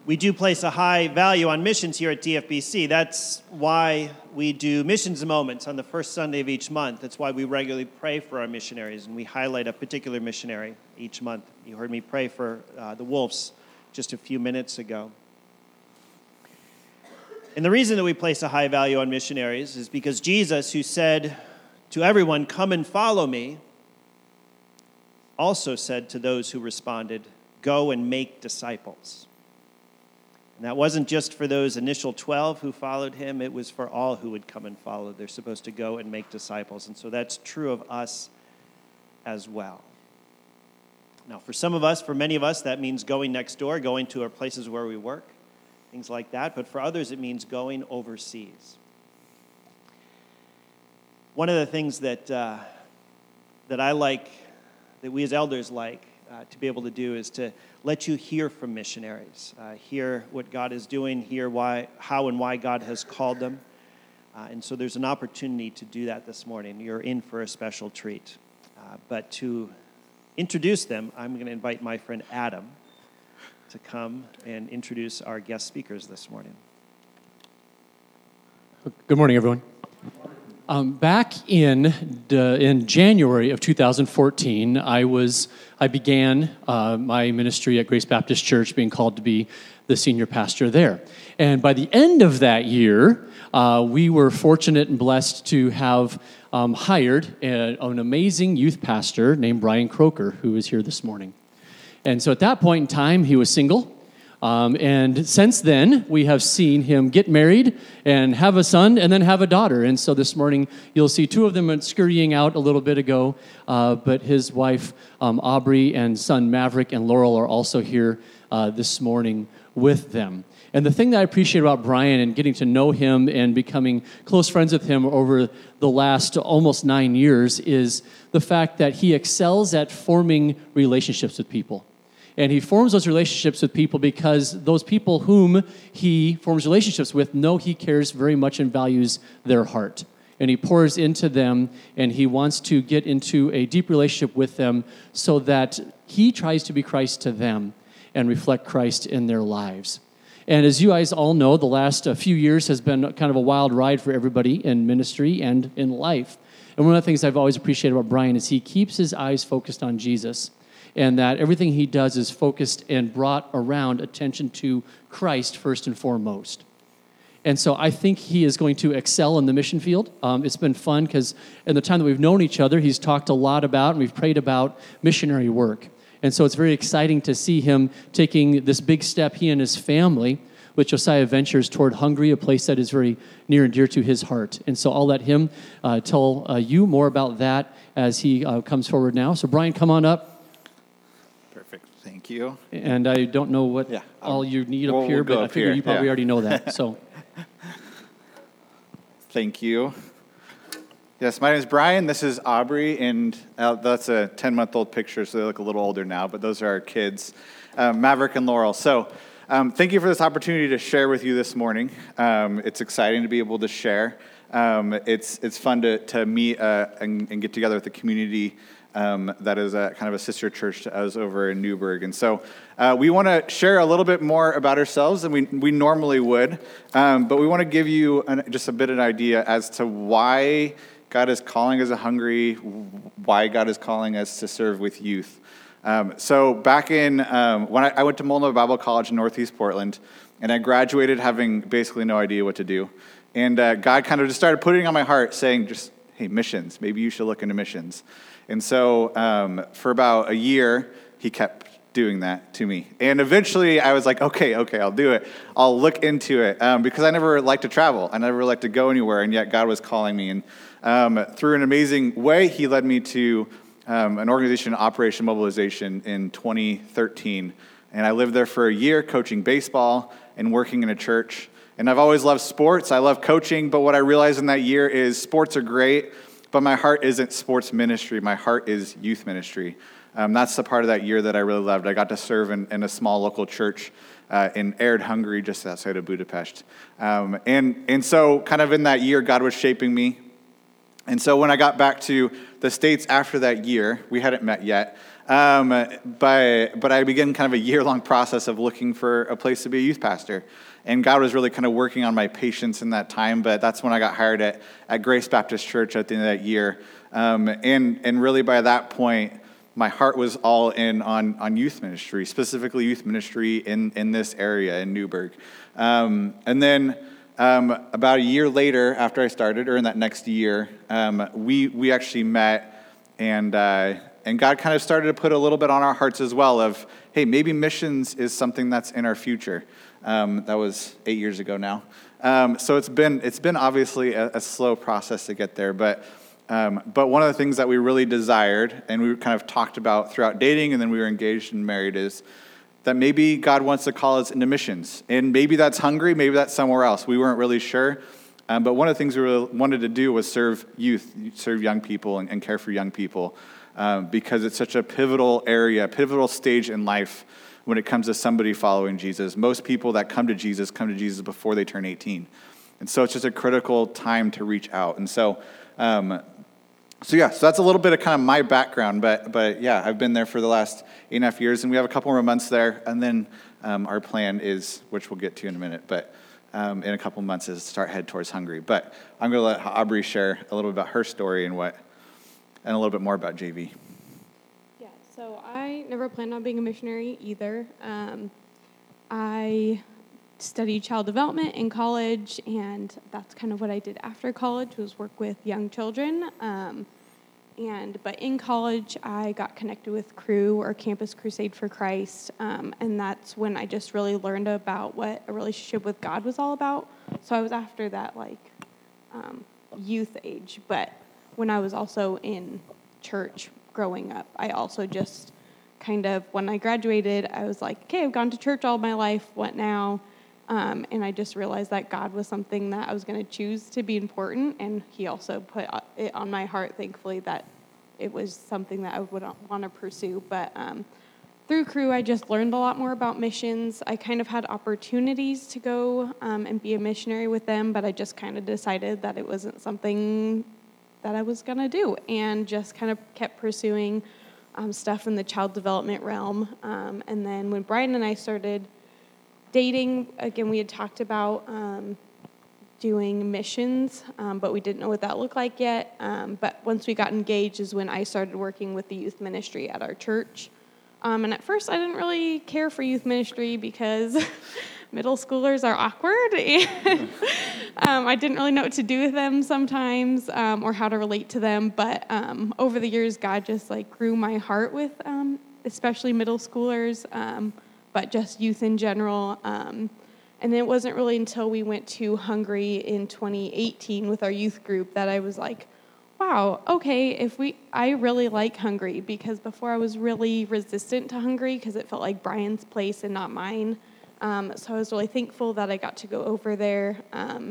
We do place a high value on missions here at DFBC. That's why we do missions moments on the first Sunday of each month. That's why we regularly pray for our missionaries, and we highlight a particular missionary each month. You heard me pray for the Wolves just a few minutes ago. And the reason that we place a high value on missionaries is because Jesus, who said to everyone, "Come and follow me," also said to those who responded, "Go and make disciples." And that wasn't just for those initial 12 who followed him, it was for all who would come and follow. They're supposed to go and make disciples. And so that's true of us as well. Now, for some of us, for many of us, that means going next door, going to our places where we work, things like that. But for others, it means going overseas. One of the things that I like, that we as elders like, to be able to do is to let you hear from missionaries, hear what God is doing, hear how and why God has called them. And so there's an opportunity to do that this morning. You're in for a special treat. But to introduce them, I'm going to invite my friend Adam to come and introduce our guest speakers this morning. Good morning, everyone. Back in January of 2014, I began my ministry at Grace Baptist Church, being called to be the senior pastor there. And by the end of that year, we were fortunate and blessed to have hired an amazing youth pastor named Brian Croker, who is here this morning. And so at that point in time, he was single. And since then, we have seen him get married and have a son and then have a daughter. And so this morning, you'll see two of them scurrying out a little bit ago. But his wife, Aubrey, and son Maverick and Laurel are also here this morning with them. And the thing that I appreciate about Brian and getting to know him and becoming close friends with him over the last almost 9 years is the fact that he excels at forming relationships with people. And he forms those relationships with people because those people whom he forms relationships with know he cares very much and values their heart. And he pours into them, and he wants to get into a deep relationship with them so that he tries to be Christ to them and reflect Christ in their lives. And as you guys all know, the last few years has been kind of a wild ride for everybody in ministry and in life. And one of the things I've always appreciated about Brian is he keeps his eyes focused on Jesus, and that everything he does is focused and brought around attention to Christ first and foremost. And so I think he is going to excel in the mission field. It's been fun because in the time that we've known each other, he's talked a lot about and we've prayed about missionary work. And so it's very exciting to see him taking this big step, he and his family, with Josiah Ventures toward Hungary, a place that is very near and dear to his heart. And so I'll let him tell you more about that as he comes forward now. So Brian, come on up. Perfect. Thank you. And I don't know what all you need up here, but I figure you probably already know that. So, thank you. Yes, my name is Brian. This is Aubrey, and that's a 10-month-old picture, so they look a little older now, but those are our kids, Maverick and Laurel. So thank you for this opportunity to share with you this morning. It's exciting to be able to share. It's fun to meet and get together with the community that is kind of a sister church to us over in Newburgh. And so we want to share a little bit more about ourselves than we normally would, but we want to give you just a bit of an idea as to why God is calling us to Hungary, why God is calling us to serve with youth. So back in, when I went to Multnomah Bible College in Northeast Portland, and I graduated having basically no idea what to do. And God kind of just started putting on my heart saying, just, hey, missions, maybe you should look into missions. And so for about a year, he kept doing that to me. And eventually I was like, okay, I'll do it. I'll look into it because I never liked to travel. I never liked to go anywhere, and yet God was calling me. And through an amazing way, he led me to an organization, Operation Mobilization, in 2013. And I lived there for a year coaching baseball and working in a church. And I've always loved sports. I love coaching, but what I realized in that year is sports are great, but my heart isn't sports ministry. My heart is youth ministry. That's the part of that year that I really loved. I got to serve in a small local church in Érd, Hungary, just outside of Budapest. And so kind of in that year, God was shaping me. And so when I got back to the States after that year, we hadn't met yet, But I began kind of a year-long process of looking for a place to be a youth pastor. And God was really kind of working on my patience in that time, but that's when I got hired at Grace Baptist Church at the end of that year. And really by that point, my heart was all in on youth ministry, specifically youth ministry in this area in Newburgh. And then about a year later after I started, or in that next year, we actually met, and God kind of started to put a little bit on our hearts as well of, hey, maybe missions is something that's in our future. That was 8 years ago now. So it's been obviously a slow process to get there, but one of the things that we really desired, and we kind of talked about throughout dating, and then we were engaged and married, is that maybe God wants to call us into missions. And maybe that's Hungary, maybe that's somewhere else. We weren't really sure. But one of the things we really wanted to do was serve youth, serve young people, and care for young people, because it's such a pivotal area, pivotal stage in life when it comes to somebody following Jesus. Most people that come to Jesus before they turn 18. And so it's just a critical time to reach out. And so that's a little bit of kind of my background, but yeah, I've been there for the last 8.5 years, and we have a couple more months there, and then our plan is, which we'll get to in a minute, but in a couple months is to head towards Hungary. But I'm going to let Aubrey share a little bit about her story and a little bit more about JV. Yeah, so I never planned on being a missionary either. I studied child development in college, and that's kind of what I did after college, was work with young children. But in college, I got connected with Cru, or Campus Crusade for Christ, and that's when I just really learned about what a relationship with God was all about. So I was after that, youth age, but when I was also in church growing up, I also just kind of, when I graduated, I was like, okay, I've gone to church all my life, what now? And I just realized that God was something that I was going to choose to be important, and he also put it on my heart, thankfully, that it was something that I would want to pursue. But through Cru, I just learned a lot more about missions. I kind of had opportunities to go and be a missionary with them, but I just kind of decided that it wasn't something that I was going to do, and just kind of kept pursuing stuff in the child development realm. And then when Brian and I started dating, again, we had talked about doing missions, but we didn't know what that looked like yet. But once we got engaged is when I started working with the youth ministry at our church. And at first, I didn't really care for youth ministry because middle schoolers are awkward. And, I didn't really know what to do with them sometimes, or how to relate to them. But over the years, God just grew my heart with especially middle schoolers, but just youth in general. And it wasn't really until we went to Hungary in 2018 with our youth group that I was like, wow, okay, I really like Hungary, because before I was really resistant to Hungary because it felt like Brian's place and not mine. So I was really thankful that I got to go over there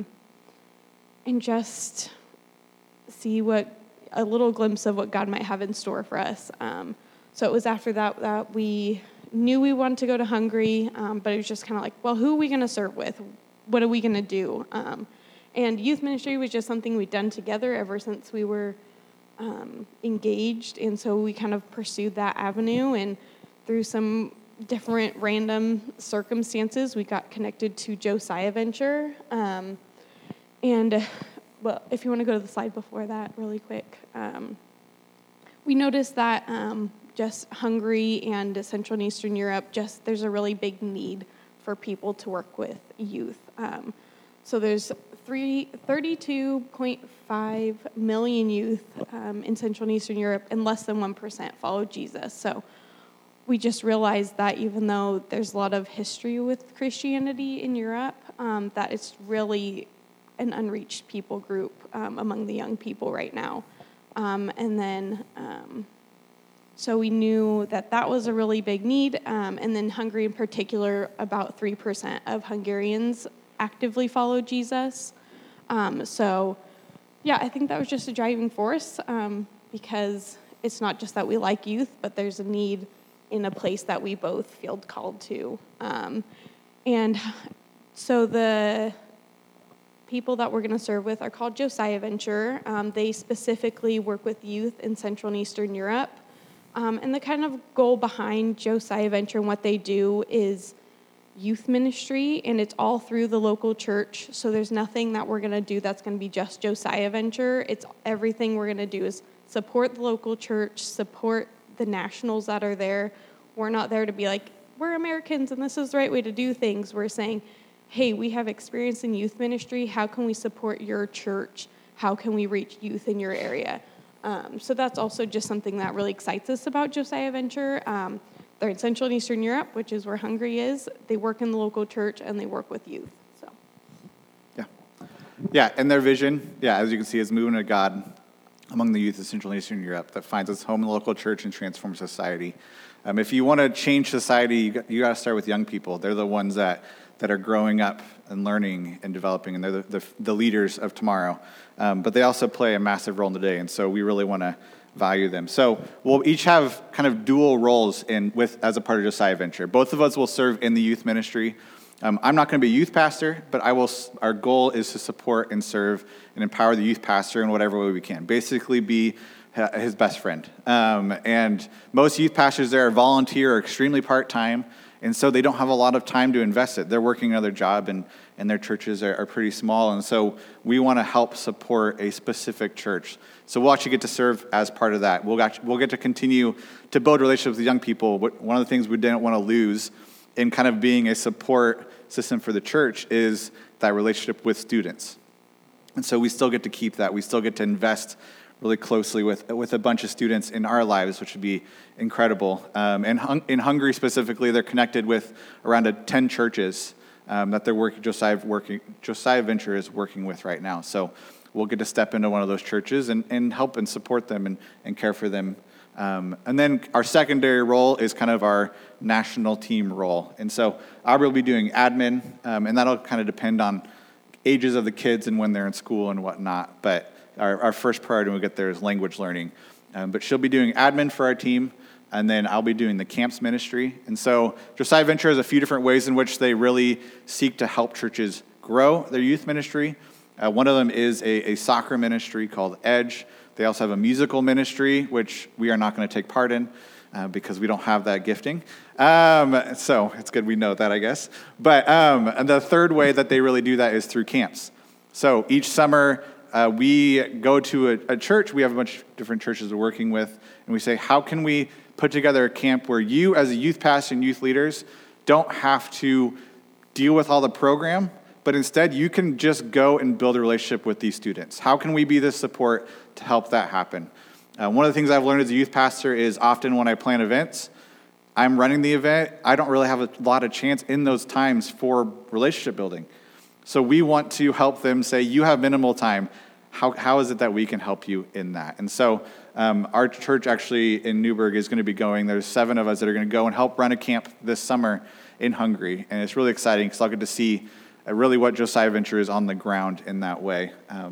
and just see a little glimpse of what God might have in store for us. So it was after that we knew we wanted to go to Hungary, but it was just kind of like, well, who are we going to serve with? What are we going to do? And youth ministry was just something we'd done together ever since we were engaged, and so we kind of pursued that avenue, and through some different random circumstances, we got connected to Josiah Venture. Well, if you want to go to the slide before that really quick, we noticed that just Hungary and Central and Eastern Europe, there's a really big need for people to work with youth. So there's 32.5 million youth in Central and Eastern Europe, and less than 1% follow Jesus. So we just realized that even though there's a lot of history with Christianity in Europe, that it's really an unreached people group among the young people right now. So we knew that was a really big need. And then Hungary in particular, about 3% of Hungarians actively follow Jesus. So yeah, I think that was just a driving force, because it's not just that we like youth, but there's a need in a place that we both feel called to. And so the people that we're going to serve with are called Josiah Venture. They specifically work with youth in Central and Eastern Europe. And the kind of goal behind Josiah Venture and what they do is youth ministry, and it's all through the local church. So there's nothing that we're going to do that's going to be just Josiah Venture. It's everything we're going to do is support the local church, support the nationals that are there. We're not there to be like, we're Americans and this is the right way to do things. We're saying, hey, we have experience in youth ministry. How can we support your church? How can we reach youth in your area? So that's also just something that really excites us about Josiah Venture. They're in Central and Eastern Europe, which is where Hungary is. They work in the local church, and they work with youth. So, Yeah, and their vision, as you can see, is moving to God among the youth of Central and Eastern Europe that finds its home in the local church and transforms society. If you want to change society, you got to start with young people. They're the ones that are growing up and learning and developing, and they're the leaders of tomorrow. But they also play a massive role in today, and so we really want to value them. So we'll each have kind of dual roles as a part of Josiah Venture. Both of us will serve in the youth ministry. I'm not going to be a youth pastor, but our goal is to support and serve and empower the youth pastor in whatever way we can. Basically be his best friend. And most youth pastors there are volunteer or extremely part-time, and so they don't have a lot of time to invest it. They're working another job, and their churches are pretty small, and so we want to help support a specific church. So we'll actually get to serve as part of that. We'll get to continue to build relationships with young people. One of the things we didn't want to lose in kind of being a support system for the church is that relationship with students. And so we still get to keep that. We still get to invest really closely with a bunch of students in our lives, which would be incredible. And in Hungary specifically, they're connected with around 10 churches that Josiah Venture is working with right now. So we'll get to step into one of those churches and help and support them and care for them. And then our secondary role is kind of our national team role. And so Aubrey will be doing admin, and that'll kind of depend on ages of the kids and when they're in school and whatnot. But our first priority when we get there is language learning. But she'll be doing admin for our team, and then I'll be doing the camps ministry. And so Josiah Venture has a few different ways in which they really seek to help churches grow their youth ministry. One of them is a soccer ministry called Edge. They also have a musical ministry, which we are not going to take part in because we don't have that gifting. So it's good we know that, I guess. But and the third way that they really do that is through camps. So each summer, we go to a church. We have a bunch of different churches we're working with, and we say, how can we put together a camp where you, as a youth pastor and youth leaders, don't have to deal with all the program, but instead you can just go and build a relationship with these students? How can we be the support to help that happen? One of the things I've learned as a youth pastor is often when I plan events, I'm running the event, I don't really have a lot of chance in those times for relationship building. So we want to help them say, you have minimal time. How is it that we can help you in that? And so our church actually in Newburgh is going to be going. There's 7 of us that are going to go and help run a camp this summer in Hungary. And it's really exciting because I'll get to see really what Josiah Venture is on the ground in that way.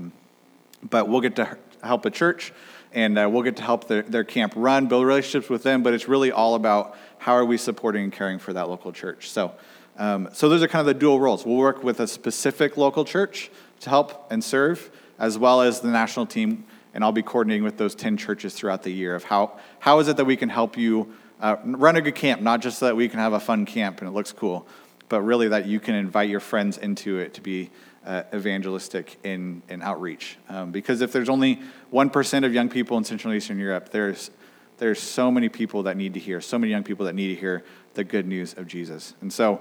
But we'll get to help a church, and we'll get to help their camp run, build relationships with them. But it's really all about how are we supporting and caring for that local church. So those are kind of the dual roles. We'll work with a specific local church to help and serve, as well as the national team, and I'll be coordinating with those 10 churches throughout the year of how is it that we can help you run a good camp, not just so that we can have a fun camp and it looks cool, but really that you can invite your friends into it to be evangelistic in outreach. Because if there's only 1% of young people in Central and Eastern Europe, there's so many people that need to hear, so many young people that need to hear the good news of Jesus. And so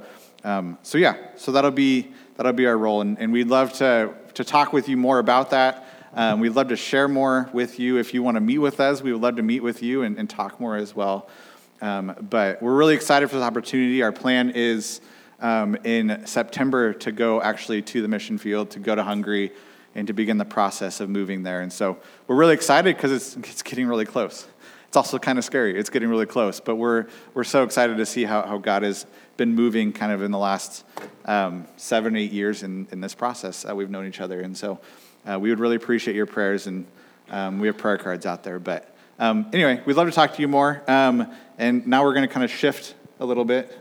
that'll be our role, and we'd love to talk with you more about that. We'd love to share more with you. If you want to meet with us, we would love to meet with you and talk more as well. But we're really excited for this opportunity. Our plan is in September to go actually to the mission field, to go to Hungary, and to begin the process of moving there. And so we're really excited because it's getting really close. It's also kind of scary. It's getting really close, but we're so excited to see how God has been moving kind of in the last 7, 8 years in this process. We've known each other, and so we would really appreciate your prayers, and we have prayer cards out there. But anyway, we'd love to talk to you more, and now we're going to kind of shift a little bit,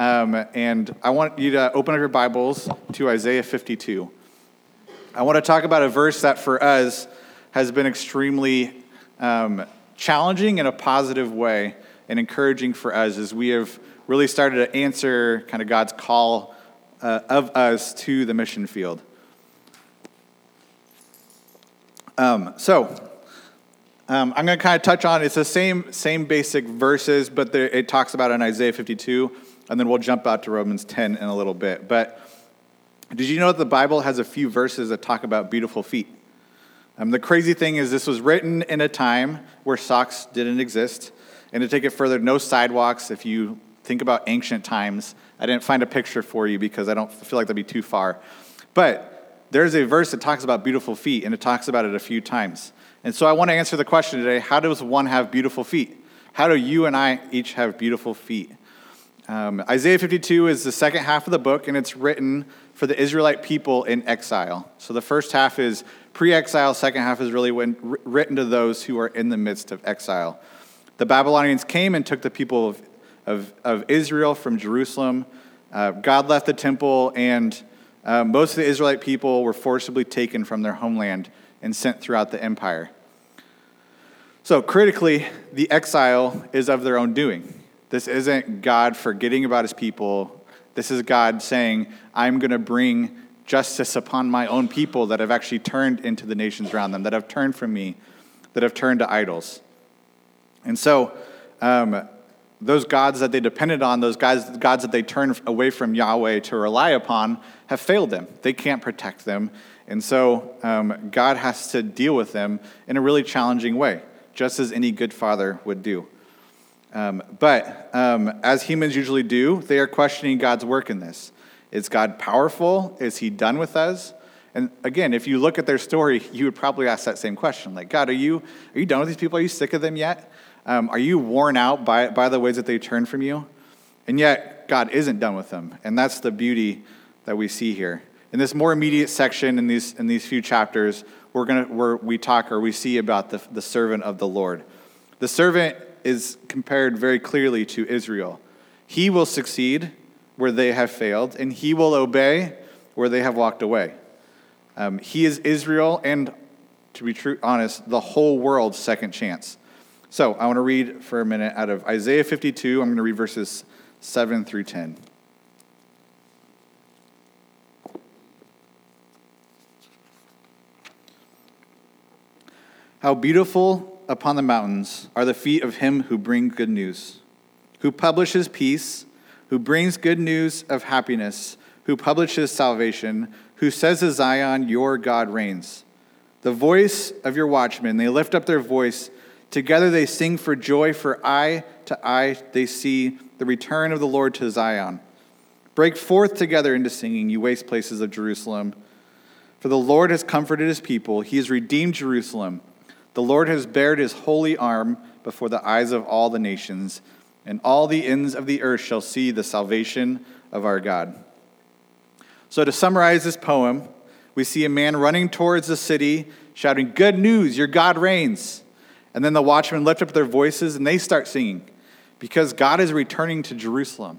and I want you to open up your Bibles to Isaiah 52. I want to talk about a verse that for us has been extremely challenging in a positive way and encouraging for us as we have really started to answer kind of God's call of us to the mission field. I'm going to kind of touch on, it's the same basic verses, but it talks about in Isaiah 52, and then we'll jump out to Romans 10 in a little bit. But did you know that the Bible has a few verses that talk about beautiful feet? The crazy thing is this was written in a time where socks didn't exist. And to take it further, no sidewalks. If you think about ancient times, I didn't find a picture for you because I don't feel like that'd be too far. But there's a verse that talks about beautiful feet, and it talks about it a few times. And so I want to answer the question today, how does one have beautiful feet? How do you and I each have beautiful feet? Isaiah 52 is the second half of the book, and it's written for the Israelite people in exile. So the first half is pre-exile, second half is really written to those who are in the midst of exile. The Babylonians came and took the people of Israel from Jerusalem. God left the temple, and most of the Israelite people were forcibly taken from their homeland and sent throughout the empire. So critically, the exile is of their own doing. This isn't God forgetting about his people. This is God saying, I'm going to bring justice upon my own people that have actually turned into the nations around them, that have turned from me, that have turned to idols. And so those gods that they depended on, those gods that they turned away from Yahweh to rely upon, have failed them. They can't protect them. And so God has to deal with them in a really challenging way, just as any good father would do. But as humans usually do, they are questioning God's work in this. Is God powerful? Is he done with us? And again, if you look at their story, you would probably ask that same question. Like, God, are you done with these people? Are you sick of them yet? Are you worn out by the ways that they turn from you? And yet, God isn't done with them. And that's the beauty that we see here. In this more immediate section, in these few chapters, we see about the servant of the Lord. The servant is compared very clearly to Israel. He will succeed where they have failed, and he will obey where they have walked away. He is Israel, and to be honest, the whole world's second chance. So I want to read for a minute out of Isaiah 52. I'm going to read verses 7 through 10. How beautiful upon the mountains are the feet of him who brings good news, who publishes peace, who brings good news of happiness, who publishes salvation, who says to Zion, your God reigns. The voice of your watchmen, they lift up their voice. Together they sing for joy, for eye to eye they see the return of the Lord to Zion. Break forth together into singing, you waste places of Jerusalem. For the Lord has comforted his people. He has redeemed Jerusalem. The Lord has bared his holy arm before the eyes of all the nations, and all the ends of the earth shall see the salvation of our God. So to summarize this poem, we see a man running towards the city, shouting, good news, your God reigns. And then the watchmen lift up their voices and they start singing because God is returning to Jerusalem.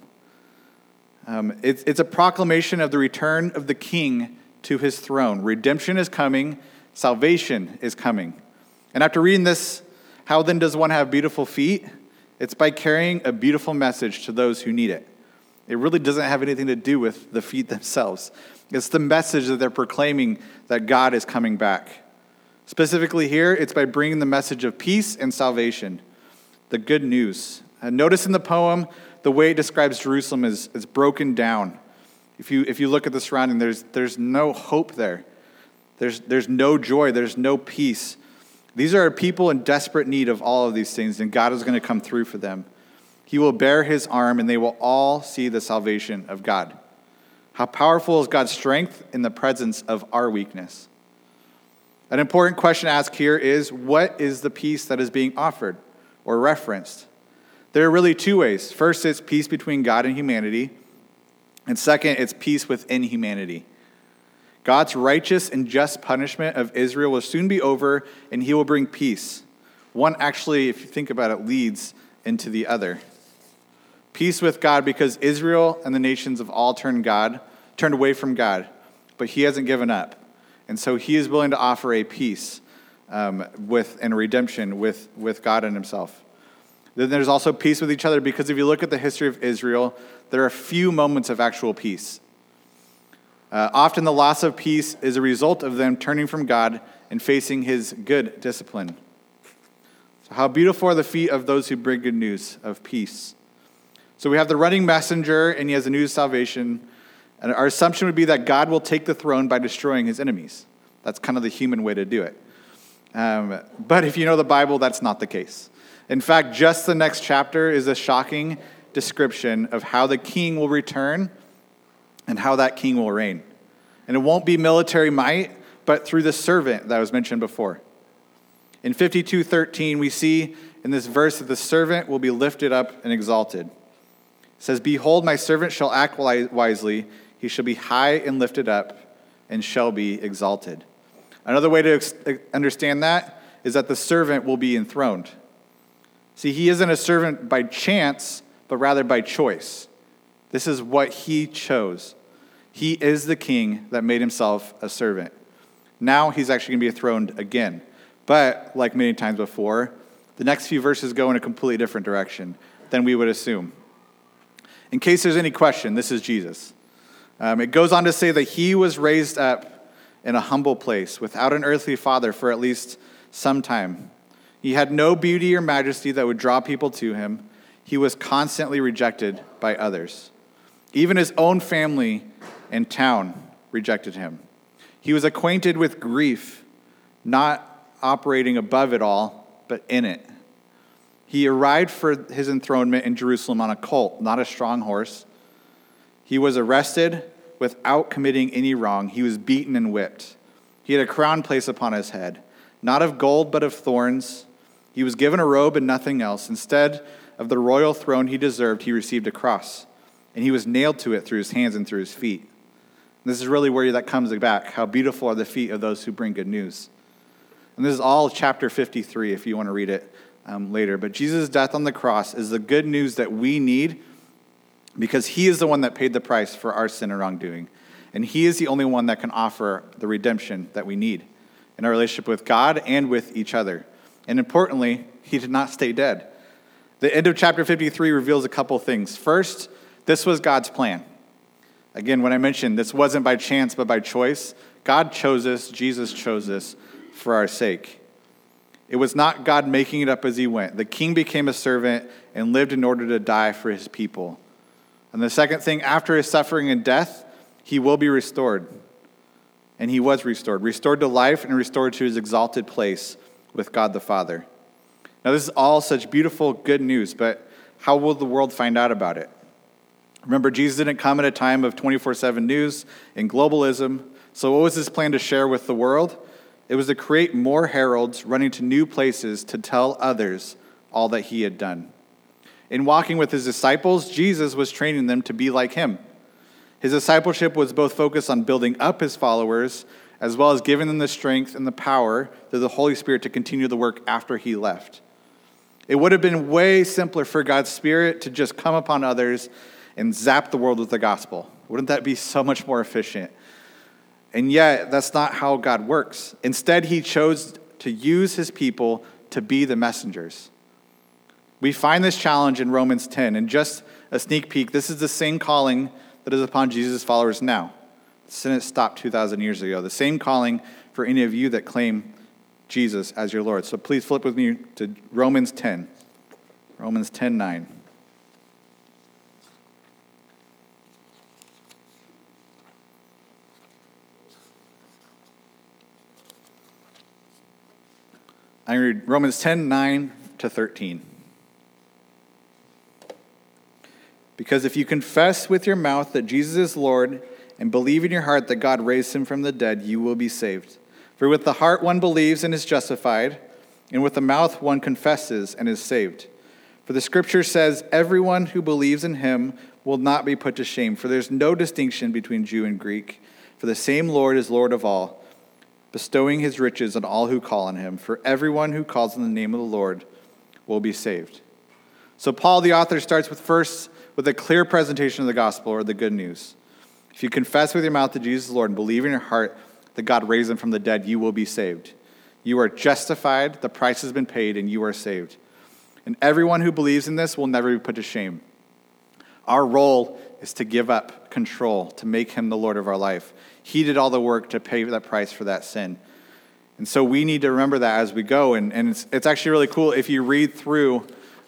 It's a proclamation of the return of the king to his throne. Redemption is coming. Salvation is coming. And after reading this, how then does one have beautiful feet? It's by carrying a beautiful message to those who need it. It really doesn't have anything to do with the feet themselves. It's the message that they're proclaiming that God is coming back. Specifically here, it's by bringing the message of peace and salvation, the good news. And notice in the poem, the way it describes Jerusalem is broken down. If you look at the surrounding, there's no hope there. There's no joy. There's no peace. These are people in desperate need of all of these things, and God is going to come through for them. He will bear his arm, and they will all see the salvation of God. How powerful is God's strength in the presence of our weakness? An important question to ask here is, what is the peace that is being offered or referenced? There are really two ways. First, it's peace between God and humanity. And second, it's peace within humanity. God's righteous and just punishment of Israel will soon be over, and he will bring peace. One actually, if you think about it, leads into the other. Peace with God because Israel and the nations have all turned away from God, but he hasn't given up. And so he is willing to offer a peace and redemption with God and himself. Then there's also peace with each other, because if you look at the history of Israel, there are few moments of actual peace. Often the loss of peace is a result of them turning from God and facing his good discipline. So how beautiful are the feet of those who bring good news of peace. So we have the running messenger, and he has the news of salvation. And our assumption would be that God will take the throne by destroying his enemies. That's kind of the human way to do it. But if you know the Bible, that's not the case. In fact, just the next chapter is a shocking description of how the king will return and how that king will reign. And it won't be military might, but through the servant that was mentioned before. In 52:13, we see in this verse that the servant will be lifted up and exalted. It says, "Behold, my servant shall act wisely. He shall be high and lifted up and shall be exalted." Another way to understand that is that the servant will be enthroned. See, he isn't a servant by chance, but rather by choice. This is what he chose. He is the king that made himself a servant. Now he's actually going to be enthroned again. But, like many times before, the next few verses go in a completely different direction than we would assume. In case there's any question, this is Jesus. It goes on to say that he was raised up in a humble place without an earthly father for at least some time. He had no beauty or majesty that would draw people to him. He was constantly rejected by others. Even his own family and town rejected him. He was acquainted with grief, not operating above it all, but in it. He arrived for his enthronement in Jerusalem on a colt, not a strong horse. He was arrested without committing any wrong. He was beaten and whipped. He had a crown placed upon his head, not of gold, but of thorns. He was given a robe and nothing else. Instead of the royal throne he deserved, he received a cross, and he was nailed to it through his hands and through his feet. And this is really where that comes back. How beautiful are the feet of those who bring good news. And this is all chapter 53, if you want to read it later. But Jesus' death on the cross is the good news that we need, because he is the one that paid the price for our sin and wrongdoing. And he is the only one that can offer the redemption that we need in our relationship with God and with each other. And importantly, he did not stay dead. The end of chapter 53 reveals a couple things. First, this was God's plan. Again, when I mentioned this wasn't by chance, but by choice, God chose us, Jesus chose us for our sake. It was not God making it up as he went. The king became a servant and lived in order to die for his people. And the second thing, after his suffering and death, he will be restored. And he was restored to life and restored to his exalted place with God the Father. Now, this is all such beautiful, good news, but how will the world find out about it? Remember, Jesus didn't come at a time of 24/7 news and globalism. So what was his plan to share with the world? It was to create more heralds running to new places to tell others all that he had done. In walking with his disciples, Jesus was training them to be like him. His discipleship was both focused on building up his followers, as well as giving them the strength and the power through the Holy Spirit to continue the work after he left. It would have been way simpler for God's Spirit to just come upon others and zap the world with the gospel. Wouldn't that be so much more efficient? And yet, that's not how God works. Instead, he chose to use his people to be the messengers. We find this challenge in Romans 10. And just a sneak peek, this is the same calling that is upon Jesus' followers now. Sin stopped 2,000 years ago. The same calling for any of you that claim Jesus as your Lord. So please flip with me to Romans 10. Romans 10:9. I read Romans 10:9 to 13. Because if you confess with your mouth that Jesus is Lord and believe in your heart that God raised him from the dead, you will be saved. For with the heart one believes and is justified, and with the mouth one confesses and is saved. For the scripture says, everyone who believes in him will not be put to shame, for there's no distinction between Jew and Greek. For the same Lord is Lord of all, bestowing his riches on all who call on him. For everyone who calls on the name of the Lord will be saved. So Paul, the author, starts with a clear presentation of the gospel, or the good news. If you confess with your mouth that Jesus is Lord and believe in your heart that God raised him from the dead, you will be saved. You are justified, the price has been paid, and you are saved. And everyone who believes in this will never be put to shame. Our role is to give up control, to make him the Lord of our life. He did all the work to pay that price for that sin. And so we need to remember that as we go. And it's actually really cool if you read through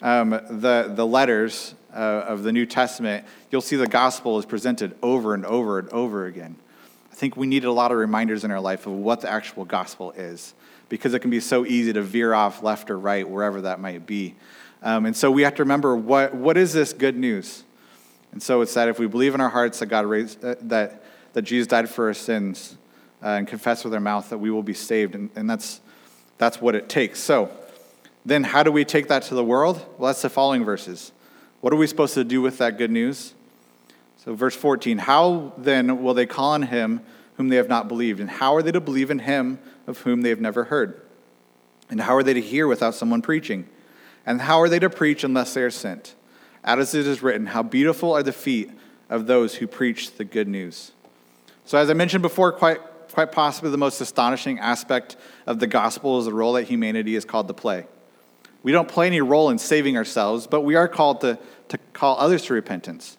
the letters of the New Testament, you'll see the gospel is presented over and over and over again. I think we need a lot of reminders in our life of what the actual gospel is, because it can be so easy to veer off left or right, wherever that might be. And so we have to remember, what is this good news? And so it's that if we believe in our hearts that God raised, that Jesus died for our sins, and confess with our mouth that we will be saved, and that's what it takes. So then how do we take that to the world? Well, that's the following verses. What are we supposed to do with that good news? So verse 14, how then will they call on him whom they have not believed? And how are they to believe in him of whom they have never heard? And how are they to hear without someone preaching? And how are they to preach unless they are sent? As it is written, how beautiful are the feet of those who preach the good news. So as I mentioned before, quite possibly the most astonishing aspect of the gospel is the role that humanity is called to play. We don't play any role in saving ourselves, but we are called to call others to repentance.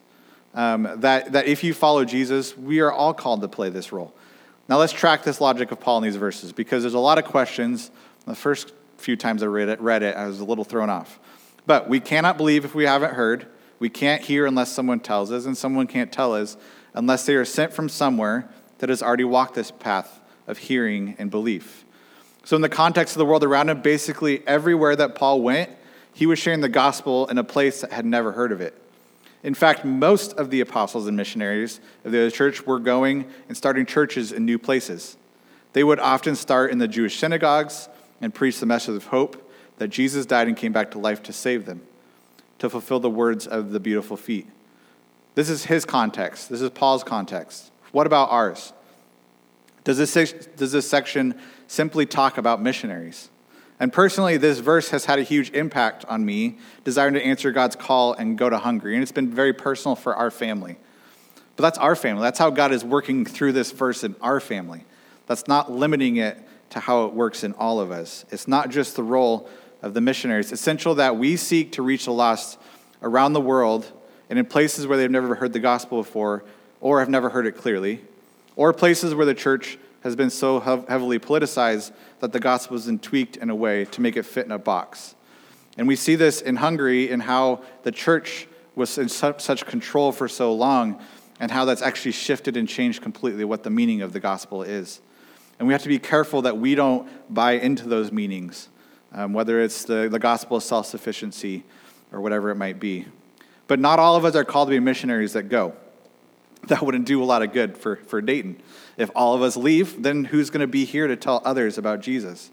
That if you follow Jesus, we are all called to play this role. Now let's track this logic of Paul in these verses, because there's a lot of questions. The first few times I read it, I was a little thrown off. But we cannot believe if we haven't heard. We can't hear unless someone tells us, and someone can't tell us unless they are sent from somewhere that has already walked this path of hearing and belief. So in the context of the world around him, basically everywhere that Paul went, he was sharing the gospel in a place that had never heard of it. In fact, most of the apostles and missionaries of the church were going and starting churches in new places. They would often start in the Jewish synagogues and preach the message of hope that Jesus died and came back to life to save them, to fulfill the words of the beautiful feet. This is his context. This is Paul's context. What about ours? Does this section simply talk about missionaries? And personally, this verse has had a huge impact on me, desiring to answer God's call and go to Hungary. And it's been very personal for our family. But that's our family. That's how God is working through this verse in our family. That's not limiting it to how it works in all of us. It's not just the role of the missionaries. It's essential that we seek to reach the lost around the world and in places where they've never heard the gospel before or have never heard it clearly, or places where the church has been so heavily politicized that the gospel has been tweaked in a way to make it fit in a box. And we see this in Hungary in how the church was in such control for so long, and how that's actually shifted and changed completely what the meaning of the gospel is. And we have to be careful that we don't buy into those meanings, whether it's the gospel of self-sufficiency or whatever it might be. But not all of us are called to be missionaries that go. That wouldn't do a lot of good for Dayton. If all of us leave, then who's going to be here to tell others about Jesus?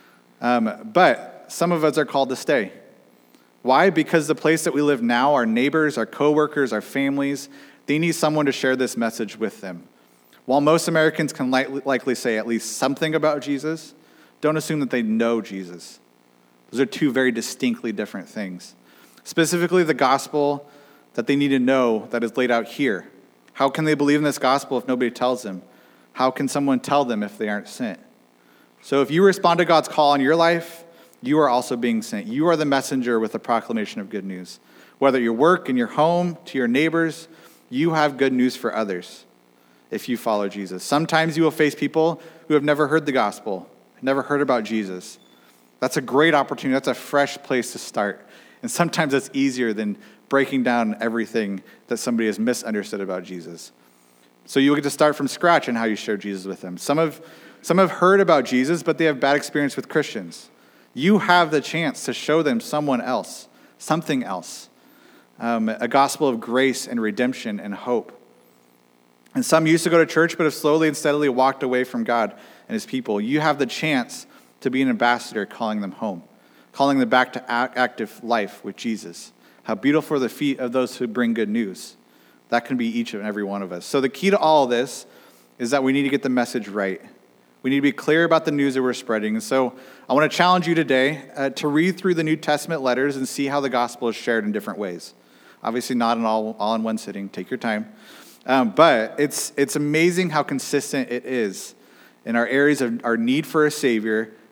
But some of us are called to stay. Why? Because the place that we live now, our neighbors, our coworkers, our families, they need someone to share this message with them. While most Americans can likely say at least something about Jesus, don't assume that they know Jesus. Those are two very distinctly different things. Specifically, the gospel that they need to know that is laid out here. How can they believe in this gospel if nobody tells them? How can someone tell them if they aren't sent? So if you respond to God's call in your life, you are also being sent. You are the messenger with the proclamation of good news. Whether at your work, in your home, to your neighbors, you have good news for others if you follow Jesus. Sometimes you will face people who have never heard the gospel, never heard about Jesus. That's a great opportunity. That's a fresh place to start. And sometimes it's easier than breaking down everything that somebody has misunderstood about Jesus. So you'll get to start from scratch in how you share Jesus with them. Some have heard about Jesus, but they have bad experience with Christians. You have the chance to show them someone else, something else, a gospel of grace and redemption and hope. And some used to go to church, but have slowly and steadily walked away from God and his people. You have the chance to be an ambassador calling them home, calling them back to active life with Jesus. How beautiful are the feet of those who bring good news. That can be each and every one of us. So the key to all of this is that we need to get the message right. We need to be clear about the news that we're spreading. And so I want to challenge you today to read through the New Testament letters and see how the gospel is shared in different ways. Obviously not all in one sitting. Take your time. But it's amazing how consistent it is in our areas of our need for a Savior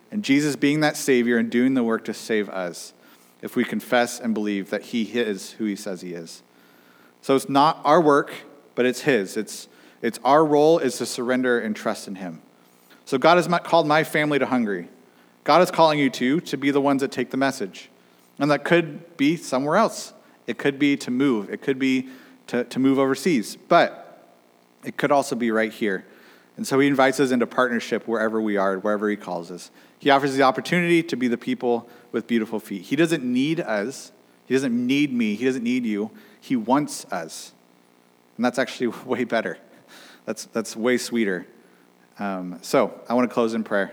And Jesus being that Savior and doing the work to save us if we confess and believe that he is who he says he is. So it's not our work, but it's his. It's our role is to surrender and trust in him. So God has called my family to Hungary. God is calling you to be the ones that take the message. And that could be somewhere else. It could be to move. It could be to move overseas. But it could also be right here. And so he invites us into partnership wherever we are, wherever he calls us. He offers the opportunity to be the people with beautiful feet. He doesn't need us. He doesn't need me. He doesn't need you. He wants us. And that's actually way better. That's way sweeter. So I want to close in prayer.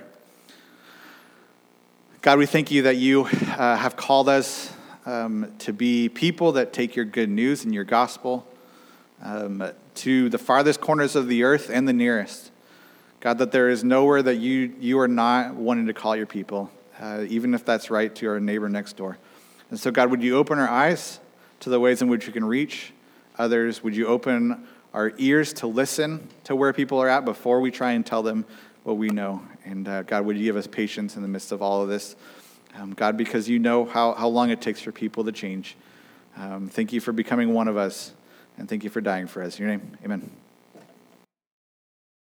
God, we thank you that you have called us to be people that take your good news and your gospel to the farthest corners of the earth and the nearest. God, that there is nowhere that you are not wanting to call your people, even if that's right to our neighbor next door. And so, God, would you open our eyes to the ways in which we can reach others? Would you open our ears to listen to where people are at before we try and tell them what we know? And God, would you give us patience in the midst of all of this? God, because you know how long it takes for people to change. Thank you for becoming one of us, and thank you for dying for us. In your name, amen.